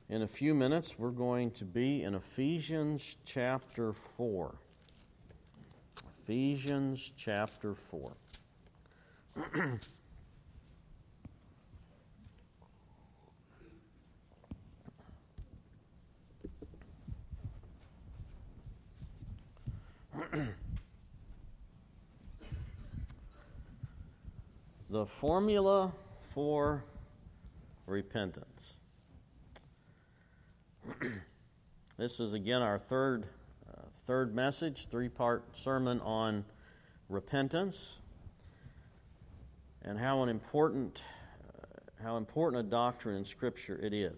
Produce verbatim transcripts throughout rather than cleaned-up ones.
In a few minutes, we're going to be in Ephesians chapter four. Ephesians chapter four. The formula for repentance. This is again our third uh, third message, three-part sermon on repentance, and how an important uh, how important a doctrine in Scripture it is.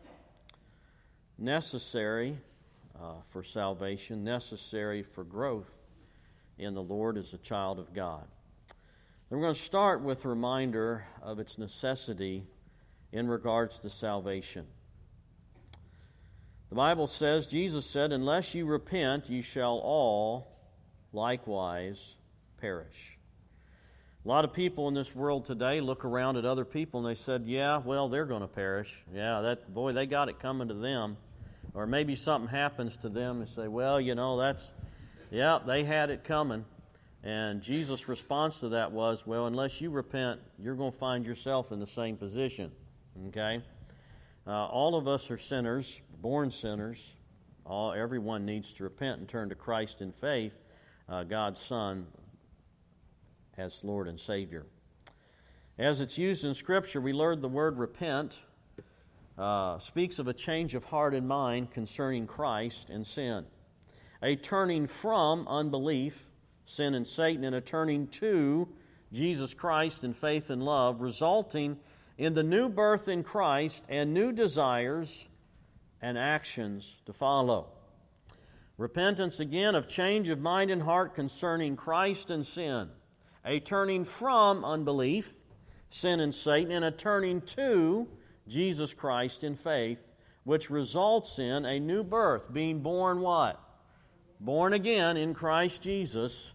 Necessary uh, for salvation, necessary for growth in the Lord as a child of God. And we're going to start with a reminder of its necessity in regards to salvation. The Bible says, Jesus said, "Unless you repent, you shall all likewise perish." A lot of people in this world today look around at other people and they said, yeah, well, they're going to perish. Yeah, that boy, they got it coming to them. Or maybe something happens to them and say, well, you know, that's, yeah, they had it coming. And Jesus' response to that was, well, unless you repent, you're going to find yourself in the same position. Okay? Uh, all of us are sinners, born sinners. All everyone needs to repent and turn to Christ in faith, uh, God's Son, as Lord and Savior. As it's used in Scripture, we learned the word repent uh, speaks of a change of heart and mind concerning Christ and sin. A turning from unbelief, sin and Satan, and a turning to Jesus Christ in faith and love, resulting in the new birth in Christ and new desires and actions to follow. Repentance, again, of change of mind and heart concerning Christ and sin. A turning from unbelief, sin and Satan, and a turning to Jesus Christ in faith, which results in a new birth, being born what? Born again in Christ Jesus,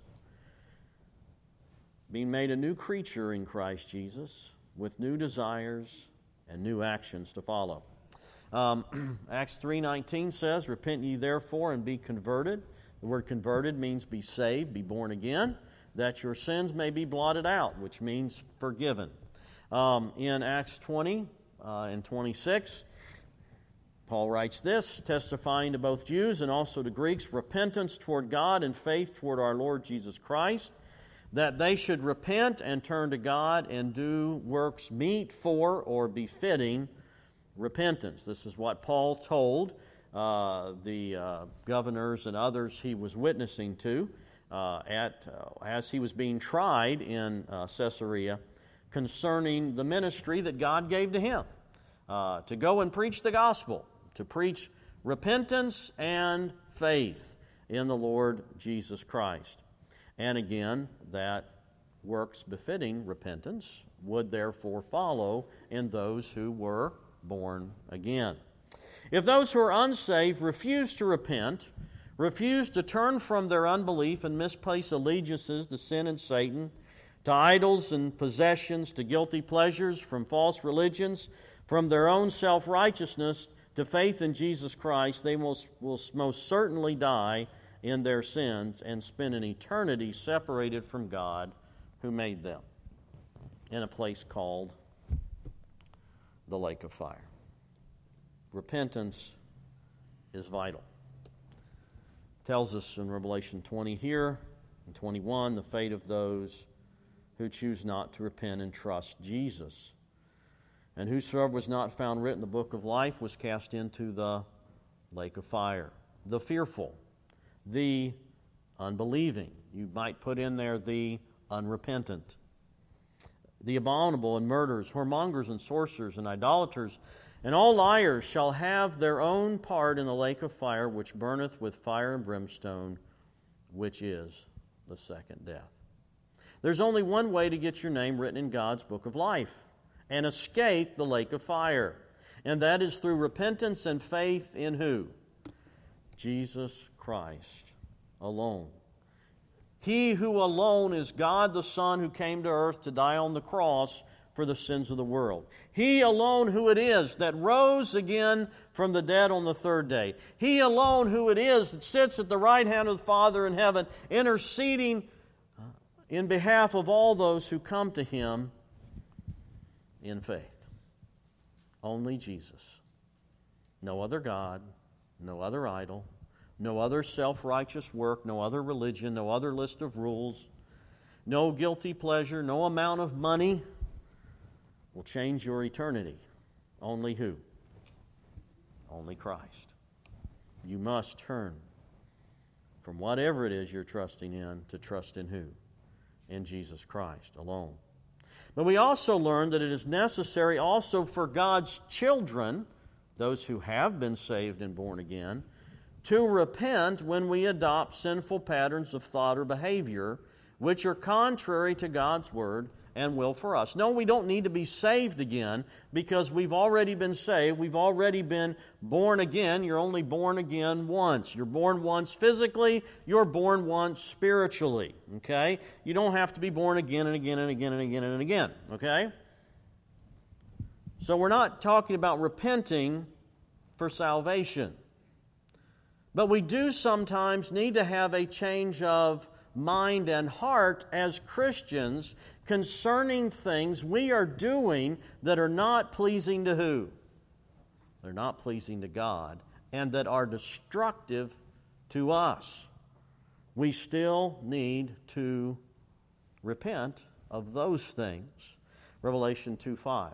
being made a new creature in Christ Jesus, with new desires and new actions to follow. Um, Acts three nineteen says, "Repent ye therefore and be converted." The word converted means be saved, be born again, that your sins may be blotted out, which means forgiven. Um, in Acts twenty uh, and twenty-six, Paul writes this, testifying to both Jews and also to Greeks, repentance toward God and faith toward our Lord Jesus Christ, that they should repent and turn to God and do works meet for or befitting repentance. This is what Paul told uh, the uh, governors and others he was witnessing to uh, at uh, as he was being tried in uh, Caesarea concerning the ministry that God gave to him, uh, to go and preach the gospel, to preach repentance and faith in the Lord Jesus Christ. And again, that works befitting repentance would therefore follow in those who were born again. If those who are unsaved refuse to repent, refuse to turn from their unbelief and misplaced allegiances to sin and Satan, to idols and possessions, to guilty pleasures, from false religions, from their own self-righteousness to faith in Jesus Christ, they most, will most certainly die in their sins and spend an eternity separated from God who made them in a place called the lake of fire. Repentance is vital. It tells us in Revelation twenty here, and twenty-one, the fate of those who choose not to repent and trust Jesus. And whosoever was not found written in the book of life was cast into the lake of fire. The fearful, the unbelieving. You might put in there the unrepentant. The abominable and murderers, whoremongers and sorcerers and idolaters, and all liars shall have their own part in the lake of fire, which burneth with fire and brimstone, which is the second death. There's only one way to get your name written in God's book of life and escape the lake of fire, and that is through repentance and faith in who? Jesus Christ alone. He who alone is God the Son who came to earth to die on the cross for the sins of the world. He alone who it is that rose again from the dead on the third day. He alone who it is that sits at the right hand of the Father in heaven, interceding in behalf of all those who come to Him in faith. Only Jesus. No other God, no other idol, no other self-righteous work, no other religion, no other list of rules, no guilty pleasure, no amount of money will change your eternity. Only who? Only Christ. You must turn from whatever it is you're trusting in to trust in who? In Jesus Christ alone. But we also learn that it is necessary also for God's children, those who have been saved and born again, to repent when we adopt sinful patterns of thought or behavior which are contrary to God's Word and will for us. No, we don't need to be saved again because we've already been saved. We've already been born again. You're only born again once. You're born once physically. You're born once spiritually. Okay? You don't have to be born again and again and again and again and again. Okay? So we're not talking about repenting for salvation. But we do sometimes need to have a change of mind and heart as Christians concerning things we are doing that are not pleasing to who? They're not pleasing to God and that are destructive to us. We still need to repent of those things. Revelation two five.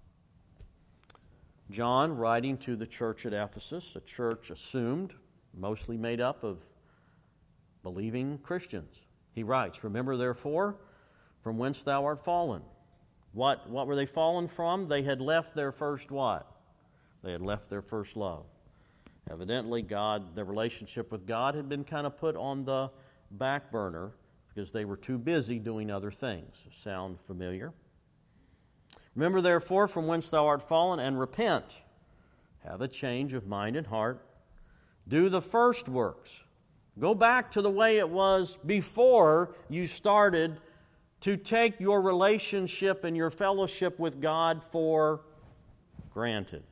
John, writing to the church at Ephesus, a church assumed, mostly made up of believing Christians. He writes, "Remember therefore from whence thou art fallen." What, what were they fallen from? They had left their first what? They had left their first love. Evidently, God, their relationship with God had been kind of put on the back burner because they were too busy doing other things. Sound familiar? "Remember therefore from whence thou art fallen, and repent." Have a change of mind and heart. Do the first works. Go back to the way it was before you started to take your relationship and your fellowship with God for granted.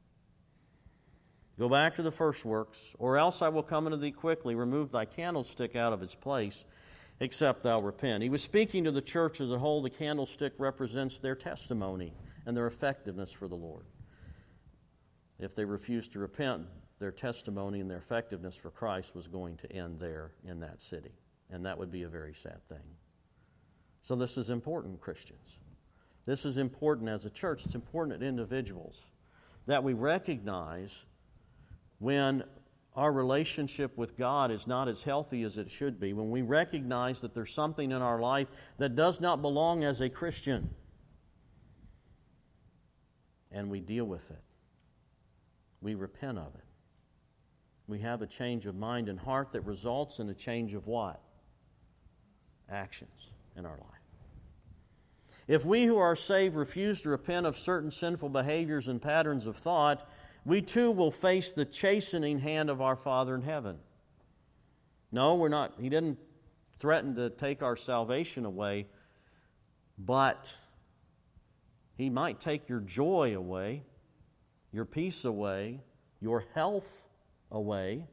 Go back to the first works, or else I will come unto thee quickly, remove thy candlestick out of its place, except thou repent. He was speaking to the church as a whole. The candlestick represents their testimony and their effectiveness for the Lord. If they refused to repent, their testimony and their effectiveness for Christ was going to end there in that city. And that would be a very sad thing. So this is important, Christians. This is important as a church. It's important as individuals that we recognize when our relationship with God is not as healthy as it should be, when we recognize that there's something in our life that does not belong as a Christian, and we deal with it. We repent of it. We have a change of mind and heart that results in a change of what? Actions in our life. If we who are saved refuse to repent of certain sinful behaviors and patterns of thought, we too will face the chastening hand of our Father in heaven. No, we're not. He didn't threaten to take our salvation away, but He might take your joy away, your peace away, your health away.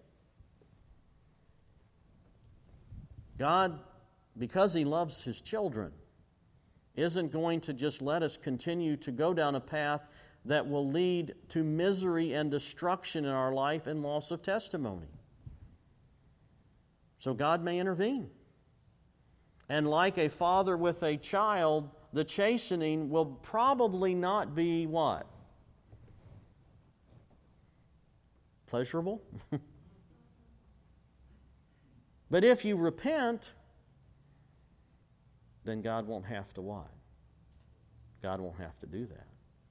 God, because He loves His children, isn't going to just let us continue to go down a path that will lead to misery and destruction in our life and loss of testimony. So God may intervene. And like a father with a child, the chastening will probably not be what? Pleasurable? But if you repent, then God won't have to what? God won't have to do that.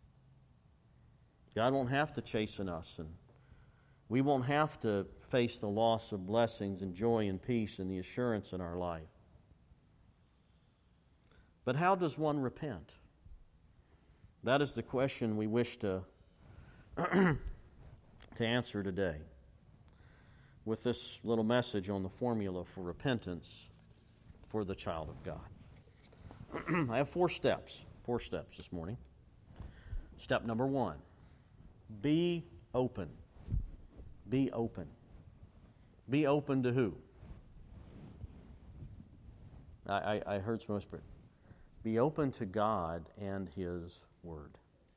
God won't have to chasten us, and we won't have to face the loss of blessings and joy and peace and the assurance in our life. But how does one repent? That is the question we wish to, to answer today with this little message on the formula for repentance for the child of God. I have four steps. Four steps this morning. Step number one, be open. Be open. Be open to who? I, I, I heard some whisper. Be open to God and His Word.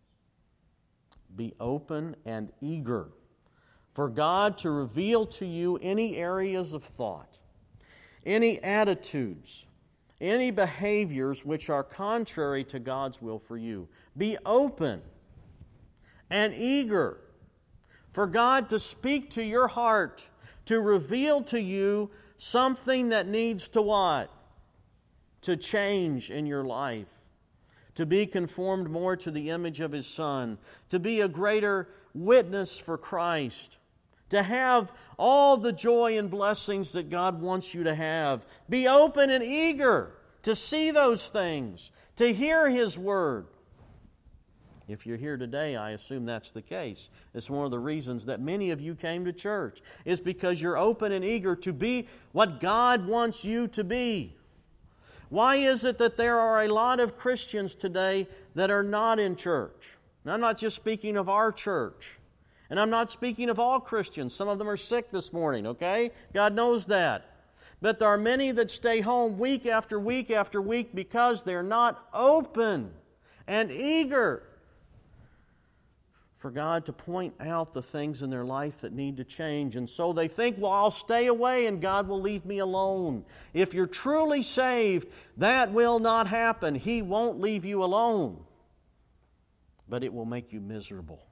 Be open and eager for God to reveal to you any areas of thought, any attitudes, any behaviors which are contrary to God's will for you. Be open and eager for God to speak to your heart, to reveal to you something that needs to what? To change in your life. To be conformed more to the image of His Son. To be a greater witness for Christ. To have all the joy and blessings that God wants you to have. Be open and eager to see those things. To hear His Word. If you're here today, I assume that's the case. It's one of the reasons that many of you came to church. Is because you're open and eager to be what God wants you to be. Why is it that there are a lot of Christians today that are not in church? And I'm not just speaking of our church. And I'm not speaking of all Christians. Some of them are sick this morning, okay? God knows that. But there are many that stay home week after week after week because they're not open and eager for God to point out the things in their life that need to change. And so they think, well, I'll stay away and God will leave me alone. If you're truly saved, that will not happen. He won't leave you alone. But it will make you miserable.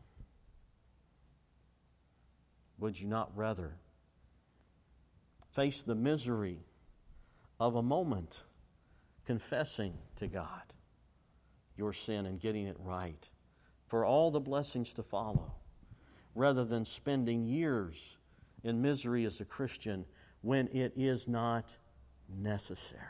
Would you not rather face the misery of a moment confessing to God your sin and getting it right, for all the blessings to follow, rather than spending years in misery as a Christian when it is not necessary?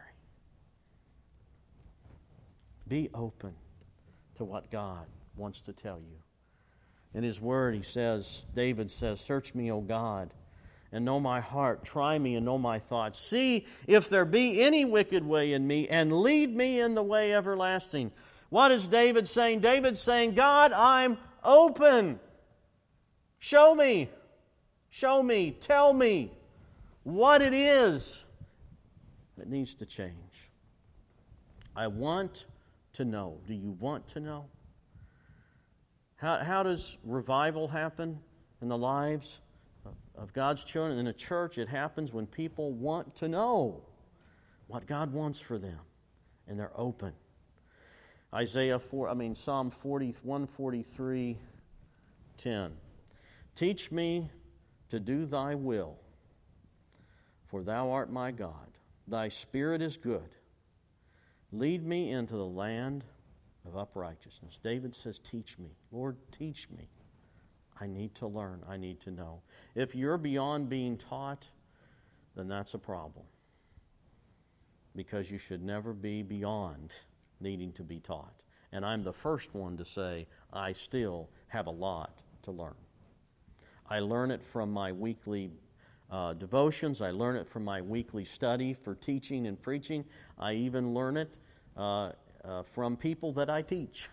Be open to what God wants to tell you. In His Word, He says, David says, "Search me, O God, and know my heart. Try me and know my thoughts. See if there be any wicked way in me, and lead me in the way everlasting." What is David saying? David's saying, God, I'm open. Show me. Show me. Tell me what it is that needs to change. I want to know. Do you want to know? How, how does revival happen in the lives of God's children? In a church, it happens when people want to know what God wants for them, and they're open. Isaiah four, I mean Psalm forty, one forty-three, ten. Teach me to do Thy will, for Thou art my God. Thy Spirit is good. Lead me into the land of uprightness. David says, teach me. Lord, teach me. I need to learn. I need to know. If you're beyond being taught, then that's a problem. Because you should never be beyond needing to be taught. And I'm the first one to say, I still have a lot to learn. I learn it from my weekly uh, devotions. I learn it from my weekly study for teaching and preaching. I even learn it uh, uh, from people that I teach.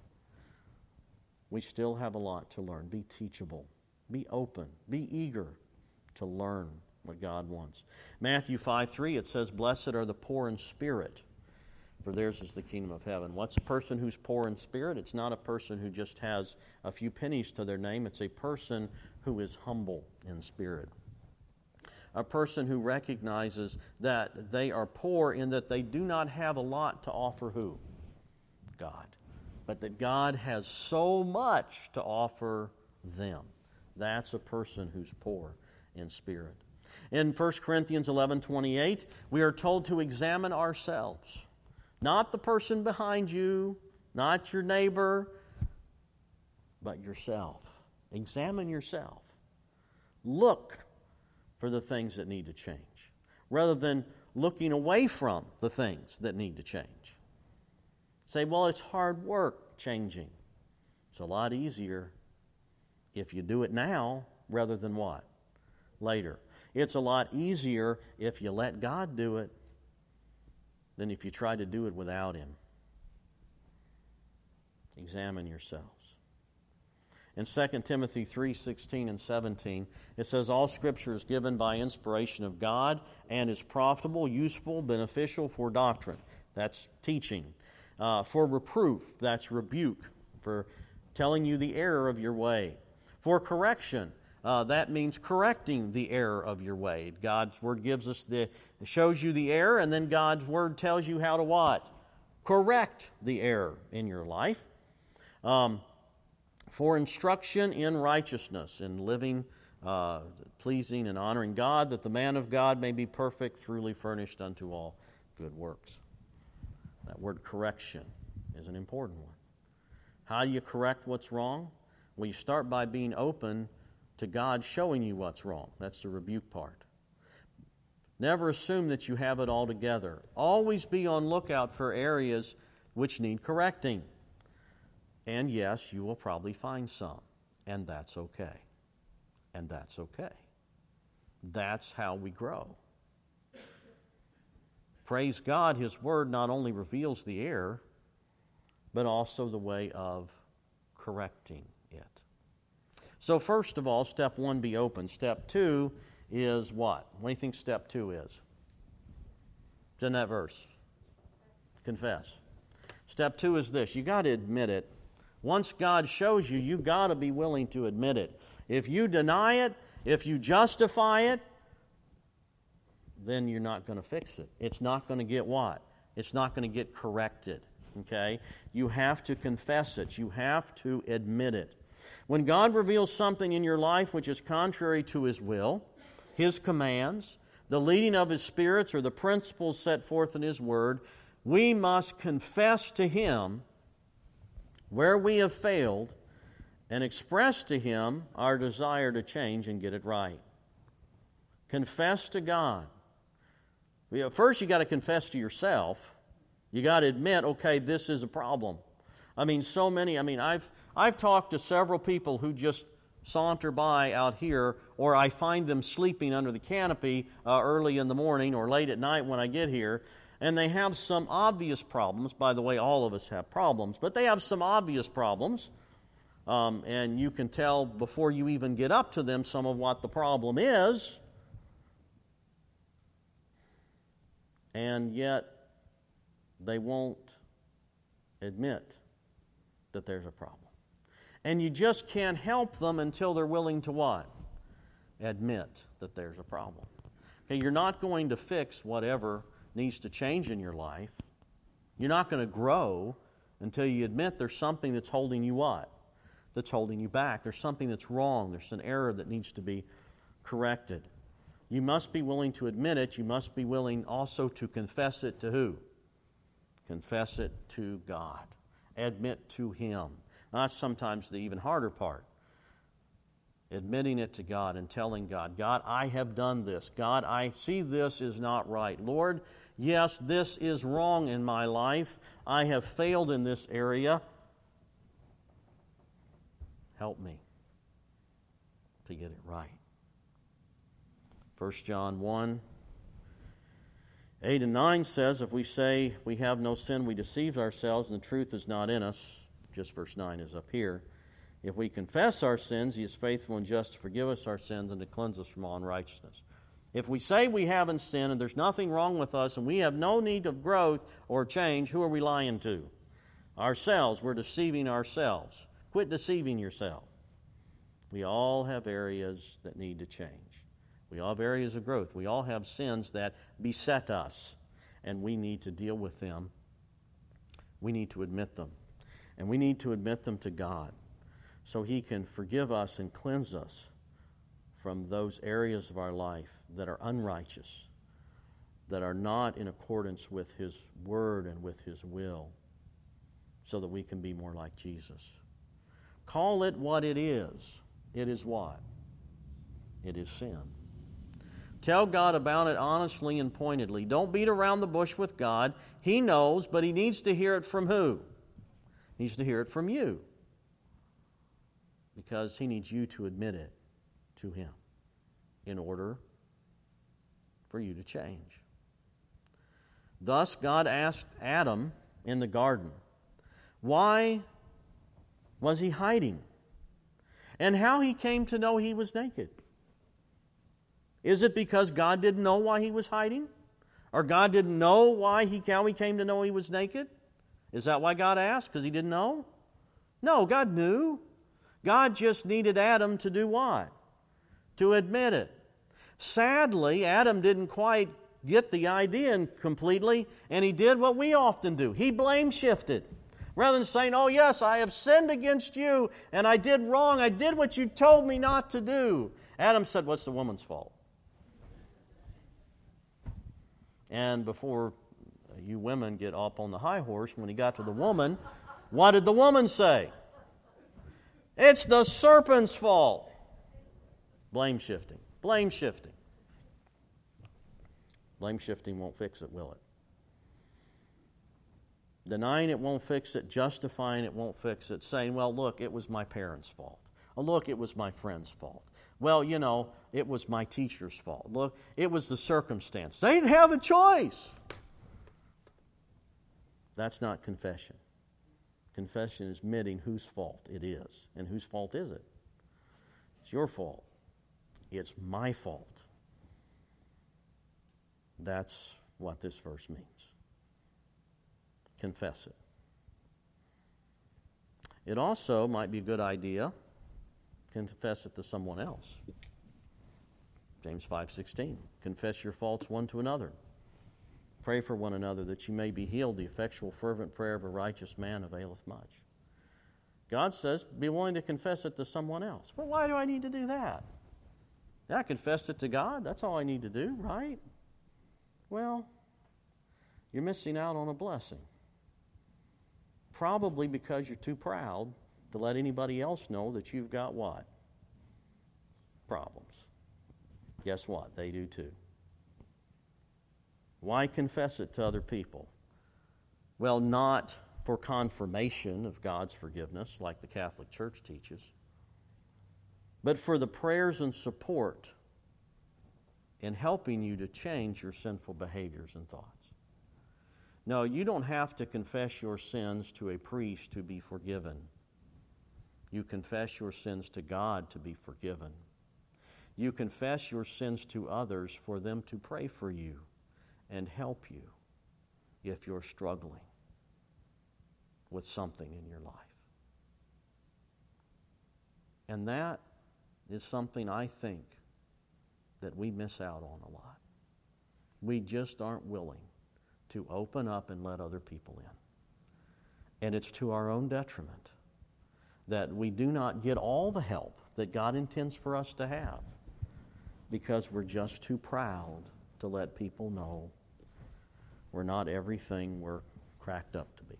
We still have a lot to learn. Be teachable. Be open. Be eager to learn what God wants. Matthew five three, it says, "Blessed are the poor in spirit, for theirs is the kingdom of heaven." What's a person who's poor in spirit? It's not a person who just has a few pennies to their name. It's a person who is humble in spirit. A person who recognizes that they are poor in that they do not have a lot to offer who? God. But that God has so much to offer them. That's a person who's poor in spirit. In First Corinthians eleven twenty-eight, we are told to examine ourselves. Not the person behind you, not your neighbor, but yourself. Examine yourself. Look for the things that need to change, rather than looking away from the things that need to change. Say, well, it's hard work changing. It's a lot easier if you do it now rather than what? Later. It's a lot easier if you let God do it than if you try to do it without Him. Examine yourselves. In Second Timothy three sixteen and seventeen, it says, all Scripture is given by inspiration of God and is profitable, useful, beneficial for doctrine. That's teaching. Uh, for reproof, that's rebuke, for telling you the error of your way. For correction, uh, that means correcting the error of your way. God's Word gives us the, shows you the error, and then God's Word tells you how to what? Correct the error in your life. Um, for instruction in righteousness, in living uh, pleasing and honoring God, that the man of God may be perfect, truly furnished unto all good works. That word correction is an important one. How do you correct what's wrong? Well, you start by being open to God showing you what's wrong. That's the rebuke part. Never assume that you have it all together. Always be on lookout for areas which need correcting. And yes, you will probably find some. And that's okay. And that's okay. That's how we grow. Praise God, His Word not only reveals the error, but also the way of correcting it. So first of all, step one, be open. Step two is what? What do you think step two is? It's in that verse. Confess. Step two is this. You got to admit it. Once God shows you, you got to be willing to admit it. If you deny it, if you justify it, then you're not going to fix it. It's not going to get what? It's not going to get corrected. Okay? You have to confess it. You have to admit it. When God reveals something in your life which is contrary to His will, His commands, the leading of His spirits, or the principles set forth in His Word, we must confess to Him where we have failed and express to Him our desire to change and get it right. Confess to God. First, you got to confess to yourself. You got to admit, okay, this is a problem. I mean, so many, I mean, I've I've talked to several people who just saunter by out here, or I find them sleeping under the canopy uh, early in the morning or late at night when I get here, and they have some obvious problems. By the way, all of us have problems, but they have some obvious problems, um, and you can tell before you even get up to them some of what the problem is, and yet they won't admit that there's a problem. And you just can't help them until they're willing to what? Admit that there's a problem. Okay, you're not going to fix whatever needs to change in your life. You're not going to grow until you admit there's something that's holding you what? That's holding you back. There's something that's wrong. There's an error that needs to be corrected. You must be willing to admit it. You must be willing also to confess it to who? Confess it to God. Admit to Him. Now, that's sometimes the even harder part. Admitting it to God and telling God, God, I have done this. God, I see this is not right. Lord, yes, this is wrong in my life. I have failed in this area. Help me to get it right. First John one, eight and nine says, if we say we have no sin, we deceive ourselves, and the truth is not in us. Just verse nine is up here. If we confess our sins, He is faithful and just to forgive us our sins and to cleanse us from all unrighteousness. If we say we haven't sinned and there's nothing wrong with us and we have no need of growth or change, who are we lying to? Ourselves. We're deceiving ourselves. Quit deceiving yourself. We all have areas that need to change. We all have areas of growth. We all have sins that beset us, and we need to deal with them. We need to admit them. And we need to admit them to God so He can forgive us and cleanse us from those areas of our life that are unrighteous, that are not in accordance with His Word and with His will, so that we can be more like Jesus. Call it what it is. It is what? It is sin. Tell God about it honestly and pointedly. Don't beat around the bush with God. He knows, but He needs to hear it from who? He needs to hear it from you. Because He needs you to admit it to Him in order for you to change. Thus, God asked Adam in the garden, why Was he hiding? And how he came to know he was naked? Is it because God didn't know why he was hiding? Or God didn't know why he, how he came to know he was naked? Is that why God asked? Because he didn't know? No, God knew. God just needed Adam to do what? To admit it. Sadly, Adam didn't quite get the idea completely, and he did what we often do. He blame shifted. Rather than saying, oh yes, I have sinned against you, and I did wrong, I did what you told me not to do. Adam said, what's the woman's fault? And before you women get up on the high horse, when he got to the woman, what did the woman say? It's the serpent's fault. Blame shifting. Blame shifting. Blame shifting won't fix it, will it? Denying it won't fix it. Justifying it won't fix it. Saying, well, look, it was my parents' fault. Oh, look, it was my friend's fault. Well, you know, it was my teacher's fault. Look, it was the circumstance. They didn't have a choice. That's not confession. Confession is admitting whose fault it is. And whose fault is it? It's your fault. It's my fault. That's what this verse means. Confess it. It also might be a good idea to confess it to someone else. James five sixteen. Confess your faults one to another. Pray for one another that you may be healed. The effectual fervent prayer of a righteous man availeth much. God says, be willing to confess it to someone else. Well, why do I need to do that? I confessed it to God. That's all I need to do, right? Well, you're missing out on a blessing. Probably because you're too proud to let anybody else know that you've got what? Problems. Guess what? They do too. Why confess it to other people? Well, not for confirmation of God's forgiveness, like the Catholic Church teaches, but for the prayers and support in helping you to change your sinful behaviors and thoughts. No, you don't have to confess your sins to a priest to be forgiven. You confess your sins to God to be forgiven. You confess your sins to others for them to pray for you and help you if you're struggling with something in your life. And that is something I think that we miss out on a lot. We just aren't willing to open up and let other people in. And it's to our own detriment that we do not get all the help that God intends for us to have because we're just too proud to let people know we're not everything we're cracked up to be.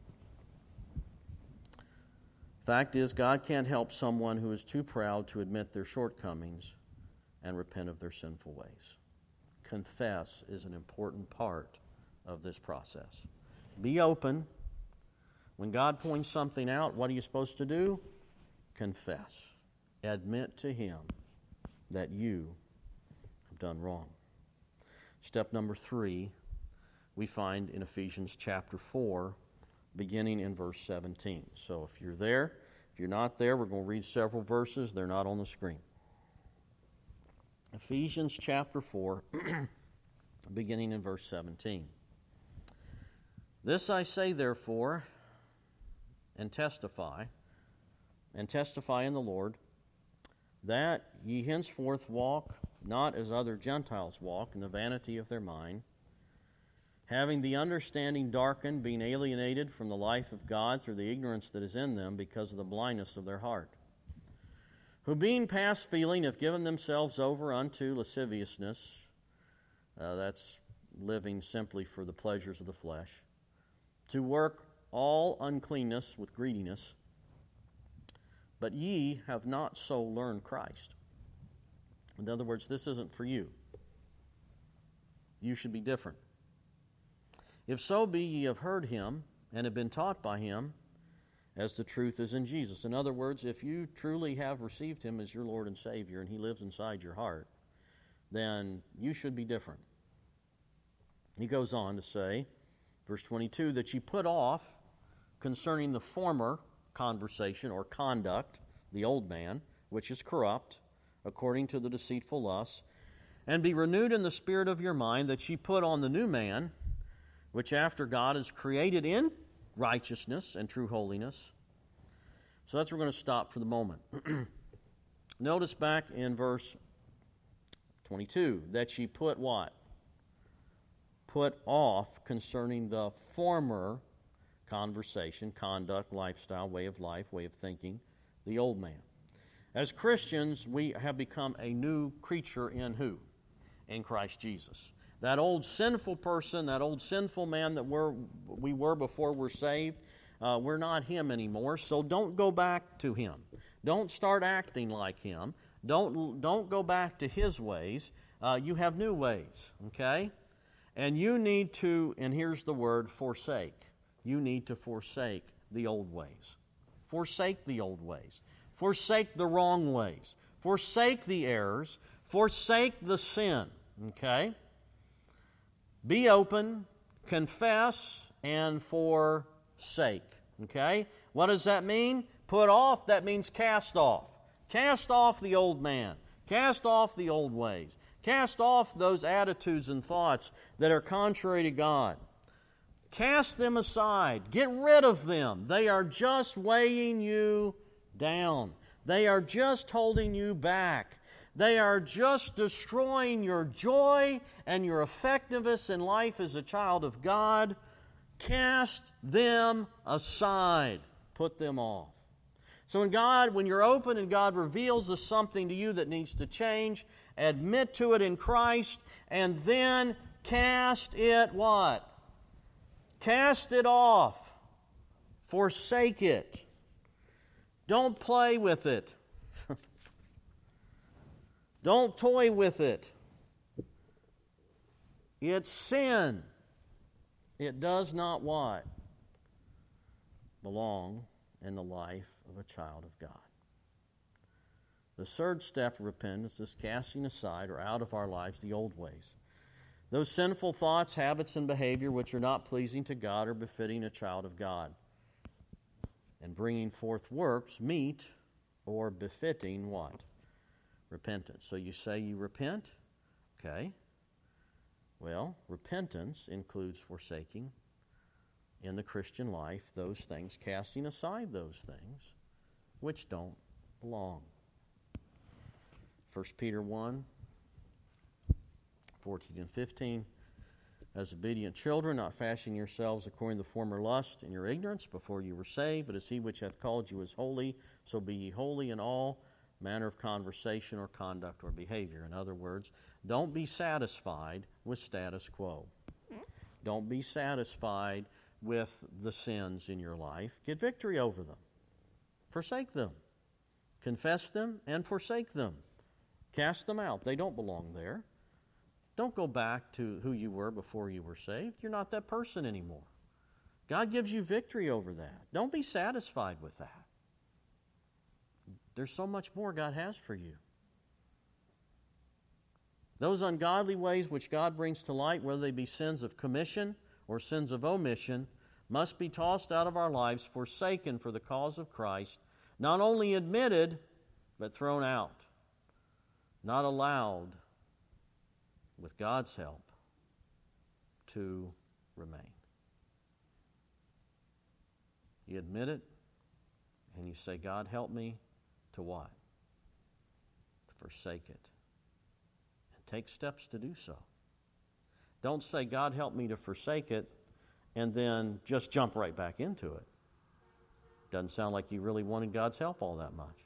Fact is, God can't help someone who is too proud to admit their shortcomings and repent of their sinful ways. Confess is an important part of this process. Be open. When God points something out, what are you supposed to do? Confess. Admit to Him that you have done wrong. Step number three, we find in Ephesians chapter four, beginning in verse seventeen. So if you're there, if you're not there, we're going to read several verses. They're not on the screen. Ephesians chapter four, beginning in verse seventeen. This I say, therefore, and testify, and testify in the Lord, that ye henceforth walk not as other Gentiles walk, in the vanity of their mind, having the understanding darkened, being alienated from the life of God through the ignorance that is in them because of the blindness of their heart, who being past feeling have given themselves over unto lasciviousness, uh, that's living simply for the pleasures of the flesh, to work all uncleanness with greediness. But ye have not so learned Christ. In other words, this isn't for you. You should be different. If so be ye have heard Him and have been taught by Him, as the truth is in Jesus. In other words, if you truly have received Him as your Lord and Savior and He lives inside your heart, then you should be different. He goes on to say, verse twenty-two, that ye put off concerning the former conversation or conduct, the old man, which is corrupt, according to the deceitful lusts, and be renewed in the spirit of your mind, that ye put on the new man, which after God is created in righteousness and true holiness. So that's where we're going to stop for the moment. Notice back in verse twenty-two, that ye put what? Put off concerning the former conversation, conduct, lifestyle, way of life, way of thinking, the old man. As Christians, we have become a new creature in who? In Christ Jesus. That old sinful person, that old sinful man that we're, we were before we're saved, uh, we're not him anymore, so don't go back to him. Don't start acting like him. Don't, don't go back to his ways. Uh, you have new ways, okay? And you need to, and here's the word, forsake. You need to forsake the old ways. Forsake the old ways. Forsake the wrong ways. Forsake the errors. Forsake the sin, okay? Be open, confess, and forsake, okay? What does that mean? Put off, that means cast off. Cast off the old man. Cast off the old ways. Cast off those attitudes and thoughts that are contrary to God. Cast them aside. Get rid of them. They are just weighing you down. They are just holding you back. They are just destroying your joy and your effectiveness in life as a child of God. Cast them aside. Put them off. So when God, when you're open and God reveals us something to you that needs to change, admit to it in Christ, and then cast it what? Cast it off. Forsake it. Don't play with it. Don't toy with it. It's sin. It does not what? Belong in the life of a child of God. The third step of repentance is casting aside or out of our lives the old ways. Those sinful thoughts, habits, and behavior which are not pleasing to God or befitting a child of God. And bringing forth works meet or befitting what? Repentance. So you say you repent? Okay. Well, repentance includes forsaking in the Christian life those things, casting aside those things which don't belong. First Peter one, fourteen and fifteen. As obedient children, not fashioning yourselves according to the former lust in your ignorance before you were saved, but as he which hath called you is holy, so be ye holy in all manner of conversation or conduct or behavior. In other words, don't be satisfied with status quo. Don't be satisfied with the sins in your life. Get victory over them. Forsake them. Confess them and forsake them. Cast them out. They don't belong there. Don't go back to who you were before you were saved. You're not that person anymore. God gives you victory over that. Don't be satisfied with that. There's so much more God has for you. Those ungodly ways which God brings to light, whether they be sins of commission or sins of omission, must be tossed out of our lives, forsaken for the cause of Christ, not only admitted, but thrown out, not allowed, with God's help, to remain. You admit it, and you say, God, help me to what? To forsake it. And take steps to do so. Don't say, God, help me to forsake it, and then just jump right back into it. Doesn't sound like you really wanted God's help all that much.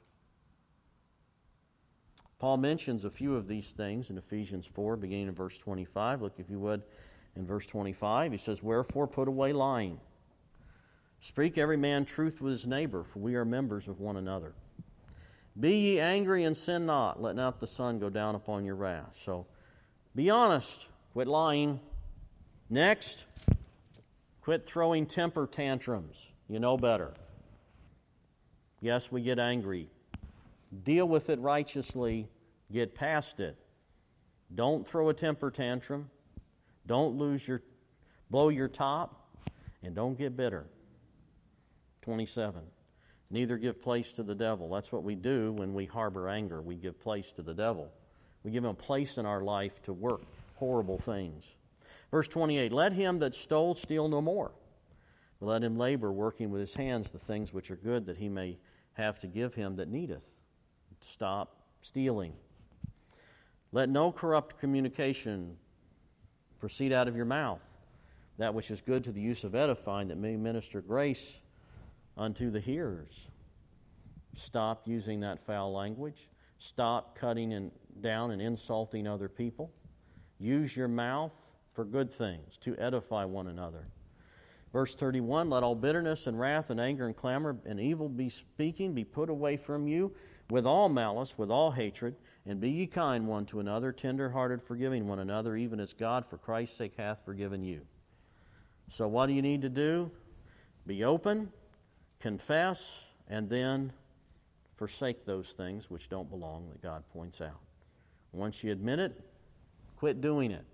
Paul mentions a few of these things in Ephesians four, beginning in verse twenty-five. Look, if you would, in verse twenty-five, he says, Wherefore put away lying. Speak every man truth with his neighbor, for we are members of one another. Be ye angry and sin not. Let not the sun go down upon your wrath. So, be honest. Quit lying. Next, quit throwing temper tantrums. You know better. Yes, we get angry. Deal with it righteously. Get past it. Don't throw a temper tantrum. Don't lose your, blow your top. And don't get bitter. twenty-seven. Neither give place to the devil. That's what we do when we harbor anger. We give place to the devil. We give him a place in our life to work horrible things. Verse twenty-eight, let him that stole steal no more, but let him labor, working with his hands the things which are good, that he may have to give him that needeth. Stop stealing. Let no corrupt communication proceed out of your mouth, that which is good to the use of edifying, that may minister grace unto the hearers. Stop using that foul language. Stop cutting and down and insulting other people. Use your mouth for good things, to edify one another. Verse thirty-one, let all bitterness and wrath and anger and clamor and evil be speaking be put away from you, with all malice, with all hatred, and be ye kind one to another, tender-hearted, forgiving one another, even as God for Christ's sake hath forgiven you. So what do you need to do? Be open, confess, and then forsake those things which don't belong that God points out. Once you admit it, quit doing it.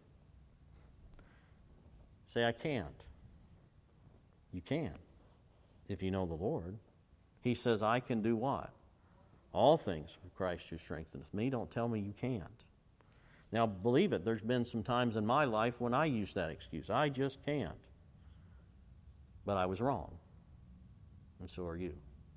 Say, I can't. You can, if you know the Lord. He says, I can do what? All things through Christ who strengtheneth me. Don't tell me you can't. Now, believe it, there's been some times in my life when I used that excuse. I just can't. But I was wrong. And so are you.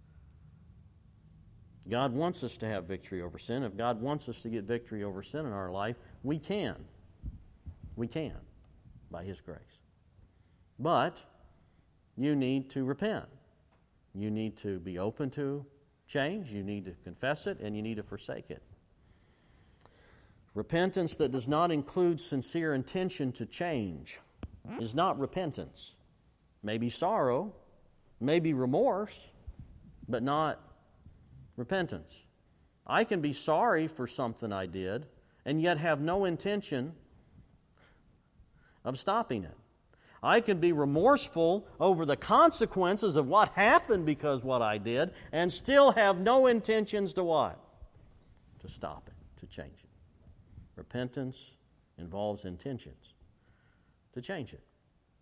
God wants us to have victory over sin. If God wants us to get victory over sin in our life, we can. We can, by His grace. But you need to repent. You need to be open to change. You need to confess it, and you need to forsake it. Repentance that does not include sincere intention to change is not repentance. Maybe sorrow, maybe remorse, but not repentance. I can be sorry for something I did and yet have no intention of stopping it. I can be remorseful over the consequences of what happened because what I did and still have no intentions to what? To stop it, to change it. Repentance involves intentions to change it.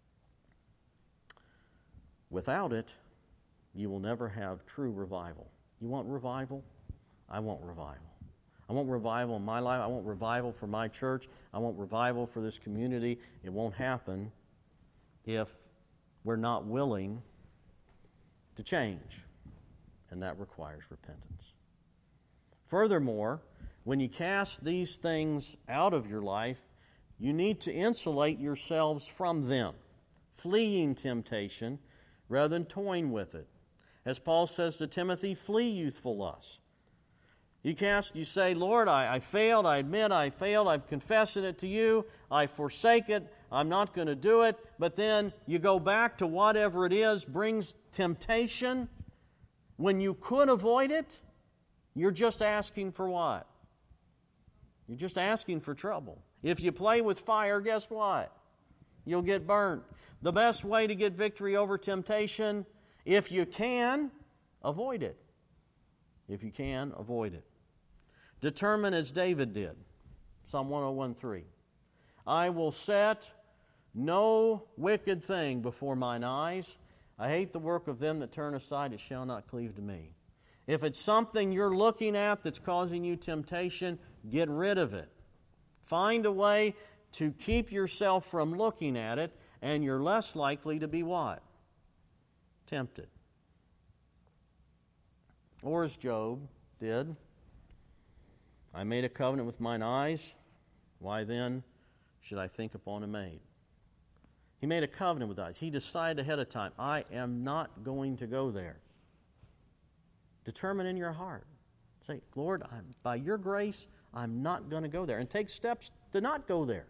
Without it, you will never have true revival. You want revival? I want revival. I want revival in my life. I want revival for my church. I want revival for this community. It won't happen if we're not willing to change, and that requires repentance. Furthermore, when you cast these things out of your life, you need to insulate yourselves from them, fleeing temptation rather than toying with it. As Paul says to Timothy, flee youthful lust. You cast, you say, Lord, I, I failed, I admit I failed, I'm confessing it to you, I forsake it, I'm not going to do it, but then you go back to whatever it is brings temptation. When you could avoid it, you're just asking for what? You're just asking for trouble. If you play with fire, guess what? You'll get burnt. The best way to get victory over temptation, if you can, avoid it. If you can, avoid it. Determine as David did. Psalm one oh one three. I will set no wicked thing before mine eyes. I hate the work of them that turn aside. It shall not cleave to me. If it's something you're looking at that's causing you temptation, get rid of it. Find a way to keep yourself from looking at it, and you're less likely to be what? Tempted. Or as Job did, I made a covenant with mine eyes. Why then should I think upon a maid? He made a covenant with eyes. He decided ahead of time, I am not going to go there. Determine in your heart. Say, Lord, I'm, by your grace, I'm not going to go there. And take steps to not go there.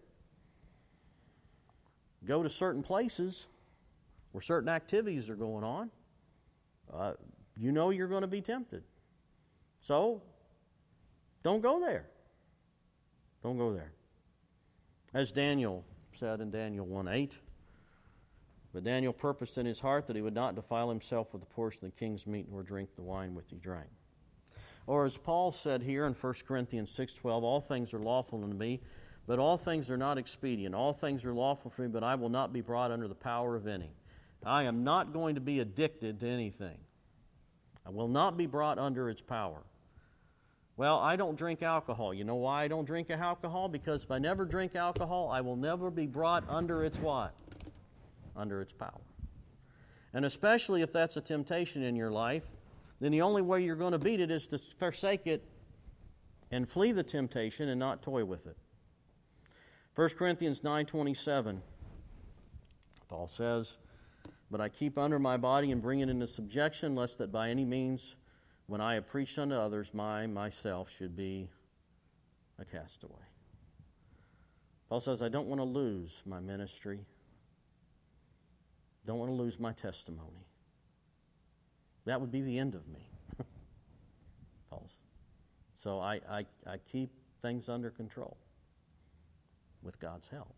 Go to certain places where certain activities are going on. Uh, you know you're going to be tempted. So, don't go there. Don't go there. As Daniel said in Daniel one eight, but Daniel purposed in his heart that he would not defile himself with the portion of the king's meat, nor drink the wine which he drank. Or as Paul said here in First Corinthians six twelve, all things are lawful unto me, but all things are not expedient. All things are lawful for me, but I will not be brought under the power of any. I am not going to be addicted to anything. I will not be brought under its power. Well, I don't drink alcohol. You know why I don't drink alcohol? Because if I never drink alcohol, I will never be brought under its what? Under its power. And especially if that's a temptation in your life, then the only way you're going to beat it is to forsake it and flee the temptation and not toy with it. First Corinthians nine twenty-seven, Paul says, "But I keep under my body and bring it into subjection, lest that by any means, when I have preached unto others, my myself should be a castaway." Paul says, I don't want to lose my ministry. Don't want to lose my testimony. That would be the end of me. Paul. So I, I, I keep things under control with God's help.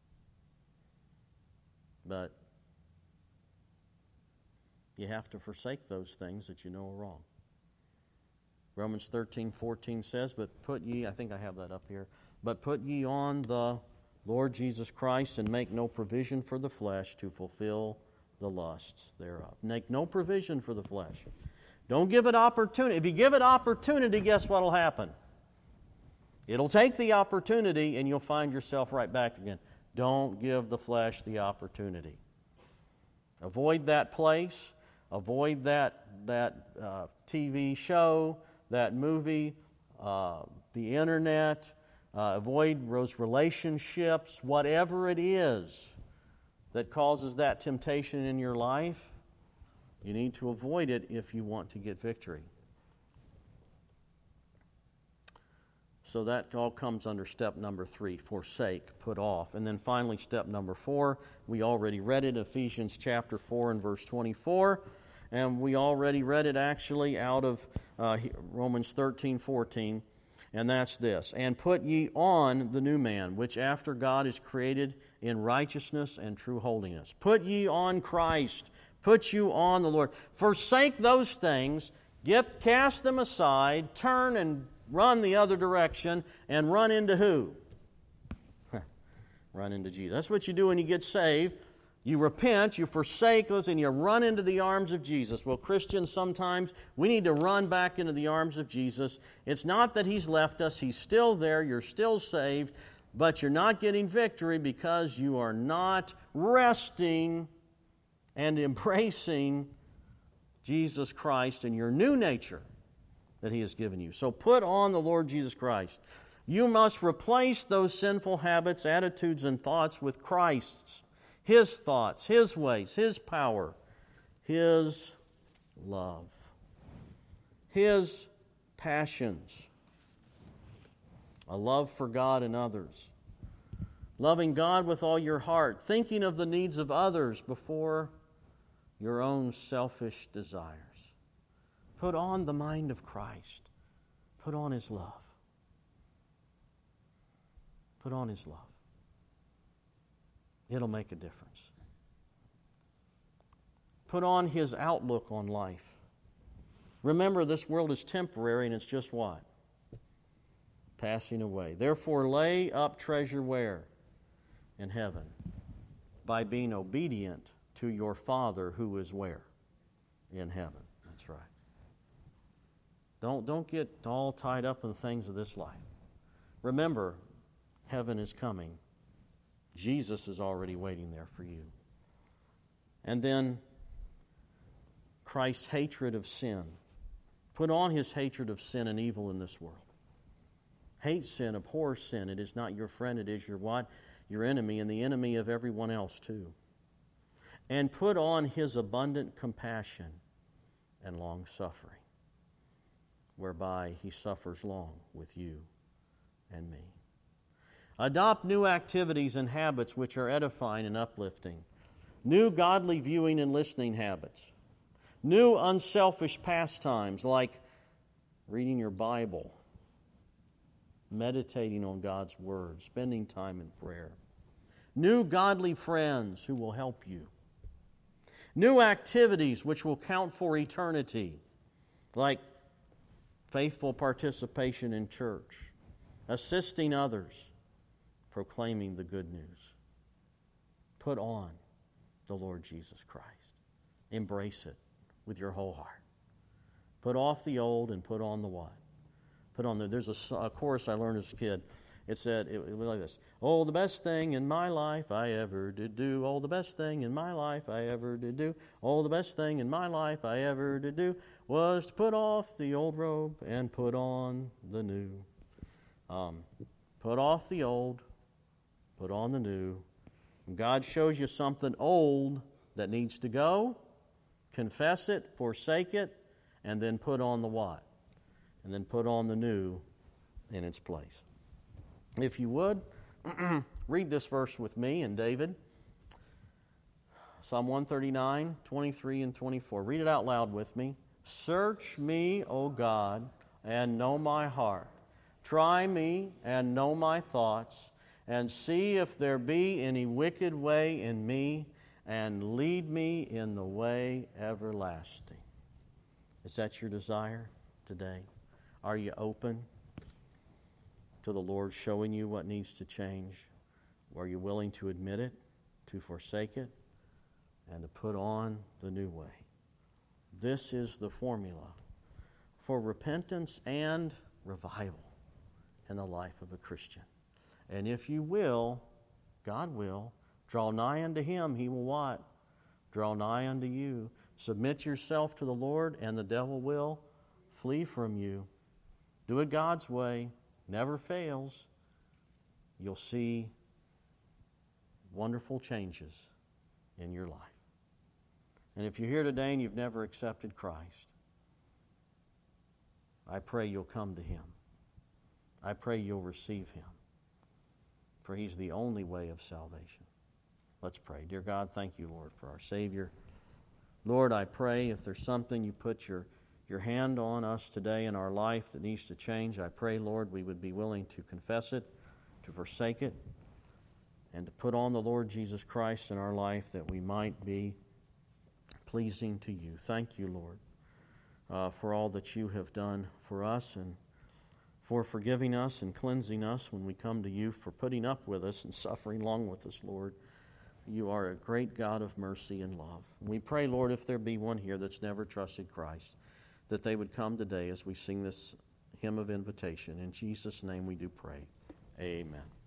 But you have to forsake those things that you know are wrong. Romans thirteen fourteen says, But put ye, I think I have that up here, but put ye on the Lord Jesus Christ, and make no provision for the flesh to fulfill the lusts thereof. Make no provision for the flesh. Don't give it opportunity. If you give it opportunity, guess what will happen? It'll take the opportunity and you'll find yourself right back again. Don't give the flesh the opportunity. Avoid that place. Avoid that, that uh, T V show, that movie, uh, the internet. Uh, avoid those relationships. Whatever it is that causes that temptation in your life, you need to avoid it if you want to get victory. So that all comes under step number three, forsake, put off. And then finally, step number four, we already read it, Ephesians chapter four and verse twenty-four. And we already read it actually out of uh, Romans thirteen fourteen. And that's this. And put ye on the new man, which after God is created in righteousness and true holiness. Put ye on Christ. Put you on the Lord. Forsake those things. Get, cast them aside. Turn and run the other direction. And run into who? Run into Jesus. That's what you do when you get saved. You repent, you forsake those, and you run into the arms of Jesus. Well, Christians, sometimes we need to run back into the arms of Jesus. It's not that He's left us. He's still there. You're still saved. But you're not getting victory because you are not resting and embracing Jesus Christ and your new nature that He has given you. So put on the Lord Jesus Christ. You must replace those sinful habits, attitudes, and thoughts with Christ's. His thoughts, His ways, His power, His love, His passions, a love for God and others, loving God with all your heart, thinking of the needs of others before your own selfish desires. Put on the mind of Christ. Put on His love. Put on His love. It'll make a difference. Put on His outlook on life. Remember, this world is temporary and it's just what? Passing away. Therefore, lay up treasure where? In heaven. By being obedient to your Father who is where? In heaven. That's right. Don't, don't get all tied up in the things of this life. Remember, heaven is coming. Jesus is already waiting there for you. And then Christ's hatred of sin. Put on His hatred of sin and evil in this world. Hate sin, abhor sin. It is not your friend, it is your what? Your enemy, and the enemy of everyone else too. And put on His abundant compassion and long suffering, whereby He suffers long with you and me. Adopt new activities and habits which are edifying and uplifting. New godly viewing and listening habits. New unselfish pastimes like reading your Bible, meditating on God's Word, spending time in prayer. New godly friends who will help you. New activities which will count for eternity, like faithful participation in church, assisting others, proclaiming the good news. Put on the Lord Jesus Christ. Embrace it with your whole heart. Put off the old and put on the what? Put on the, there's a, a chorus I learned as a kid. It said, it, it was like this. Oh, the best thing in my life I ever did do. Oh, the best thing in my life I ever did do. Oh, the best thing in my life I ever did do was to put off the old robe and put on the new. Um, put off the old, put on the new. When God shows you something old that needs to go, confess it, forsake it, and then put on the what? And then put on the new in its place. If you would, read this verse with me and David. Psalm one thirty-nine, twenty-three and twenty-four. Read it out loud with me. Search me, O God, and know my heart. Try me and know my thoughts, and see if there be any wicked way in me, and lead me in the way everlasting. Is that your desire today? Are you open to the Lord showing you what needs to change? Are you willing to admit it, to forsake it, and to put on the new way? This is the formula for repentance and revival in the life of a Christian. And if you will, God will, draw nigh unto Him, He will what? Draw nigh unto you. Submit yourself to the Lord, and the devil will flee from you. Do it God's way. Never fails. You'll see wonderful changes in your life. And if you're here today and you've never accepted Christ, I pray you'll come to Him. I pray you'll receive Him, for He's the only way of salvation. Let's pray. Dear God, thank you, Lord, for our Savior. Lord, I pray if there's something you put your, your hand on us today in our life that needs to change, I pray, Lord, we would be willing to confess it, to forsake it, and to put on the Lord Jesus Christ in our life that we might be pleasing to you. Thank you, Lord, uh, for all that you have done for us and for forgiving us and cleansing us when we come to you, for putting up with us and suffering long with us, Lord. You are a great God of mercy and love. We pray, Lord, if there be one here that's never trusted Christ, that they would come today as we sing this hymn of invitation. In Jesus' name we do pray. Amen.